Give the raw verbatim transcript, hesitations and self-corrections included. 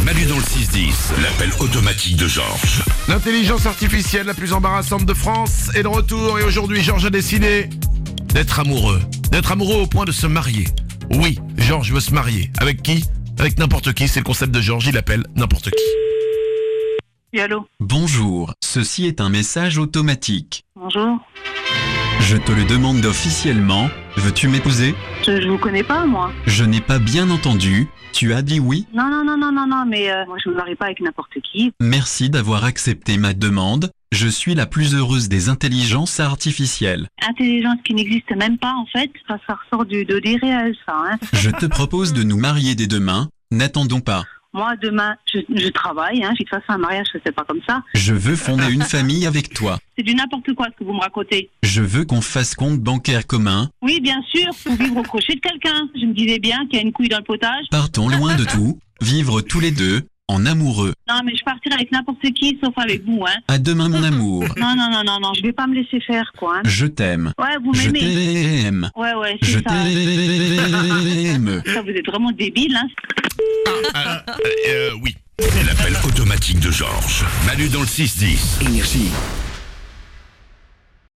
Manu dans le six dix, l'appel automatique de Georges. L'intelligence artificielle la plus embarrassante de France est de retour et aujourd'hui Georges a décidé d'être amoureux. D'être amoureux au point de se marier. Oui, Georges veut se marier. Avec qui? Avec n'importe qui, c'est le concept de Georges, il appelle n'importe qui. Oui, allô? Bonjour, ceci est un message automatique. Bonjour. Je te le demande officiellement, veux-tu m'épouser? Je, je vous connais pas, moi. Je n'ai pas bien entendu, tu as dit oui? Non, non, non, non, non, non, mais euh, moi je me marie pas avec n'importe qui. Merci d'avoir accepté ma demande, je suis la plus heureuse des intelligences artificielles. Intelligence qui n'existe même pas, en fait. Ça, ça ressort du, de l'irréel, ça, hein. Je te propose de nous marier dès demain, n'attendons pas. Moi, demain, je, je travaille, hein. De toute façon, un mariage, je sais pas comme ça. Je veux fonder une famille avec toi. C'est du n'importe quoi ce que vous me racontez. Je veux qu'on fasse compte bancaire commun. Oui, bien sûr, pour vivre au crochet de quelqu'un. Je me disais bien qu'il y a une couille dans le potage. Partons loin de tout, vivre tous les deux, en amoureux. Non, mais je partirai avec n'importe qui, sauf avec vous, hein. À demain mon amour. Non, non, non, non, non, je vais pas me laisser faire, quoi, hein. Je t'aime. Ouais, vous Je m'aimez. t'aime. Ouais, ouais, Je c'est ça. t'aime. Ça, vous êtes vraiment débile, hein. Euh, euh, oui. L'appel automatique de Georges. Manu dans le six dix. Énergie.